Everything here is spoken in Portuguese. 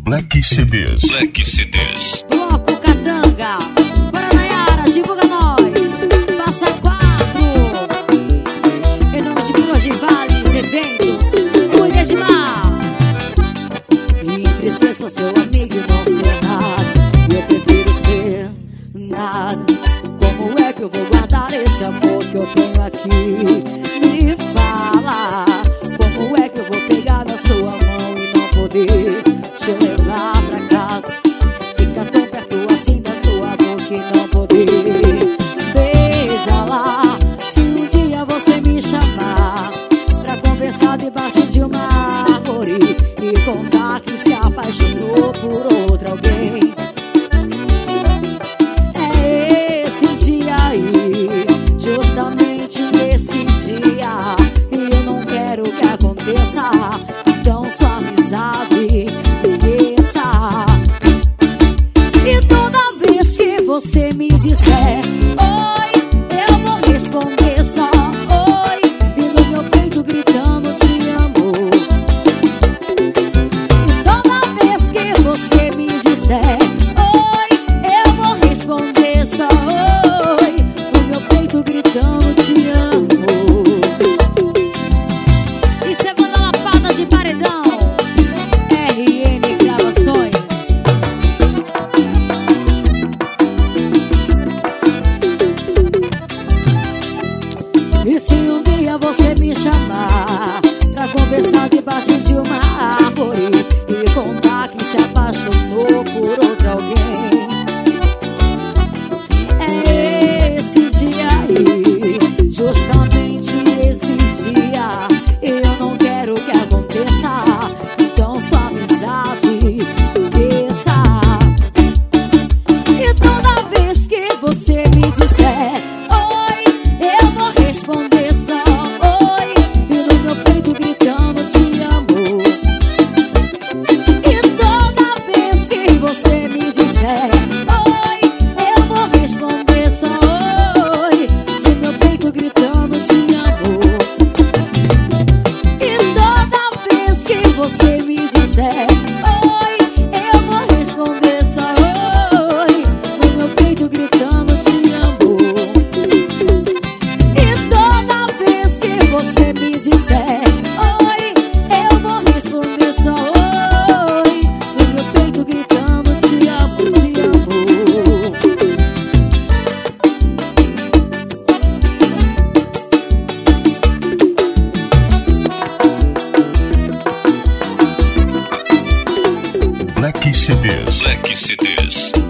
Black CDs. Black CDs. Bloco Catanga, Paranaiara, divulga nós. Passa 4. Em nome de Proje Vales Eventos, cuide de mar. Entre ser seu amigo e não ser nada, eu prefiro ser nada. Como é que eu vou guardar esse amor que eu tenho aqui? Me fala. Como é que eu vou pegar na sua mão e não poder te levar pra casa? Fica tão perto assim da sua boca e não poder. Veja lá, se um dia você me chamar pra conversar debaixo de uma árvore e contar que se apaixonou por outro alguém. É esse dia aí, justamente esse dia, e eu não quero que aconteça. Então sua amizade esqueça. E toda vez que você me disser oi, eu vou responder só oi, e no meu peito gritando te amo. E toda vez que você me disser oi, eu vou responder só oi, no meu peito gritando te amo. Isso é banda Lapada de Paredão, RN Gravações. E se um dia você me chamar pra conversar debaixo de uma árvore e contar que se apaixonou por outro alguém, é esse dia aí, justamente esse dia, eu não quero que aconteça. Então sua amizade esqueça. E toda vez que você me disser oi, eu vou responder só oi, e no meu peito gritando te amo. E toda vez que você me disser oi, eu vou responder só oi, no meu peito gritando te amo. E toda vez que você me disser oi, eu vou responder só oi, no meu peito gritando te amo. E toda vez que você me disser oi, eu vou responder só oi, no meu peito gritando te amo, te amo. Black CDs. Black CDs.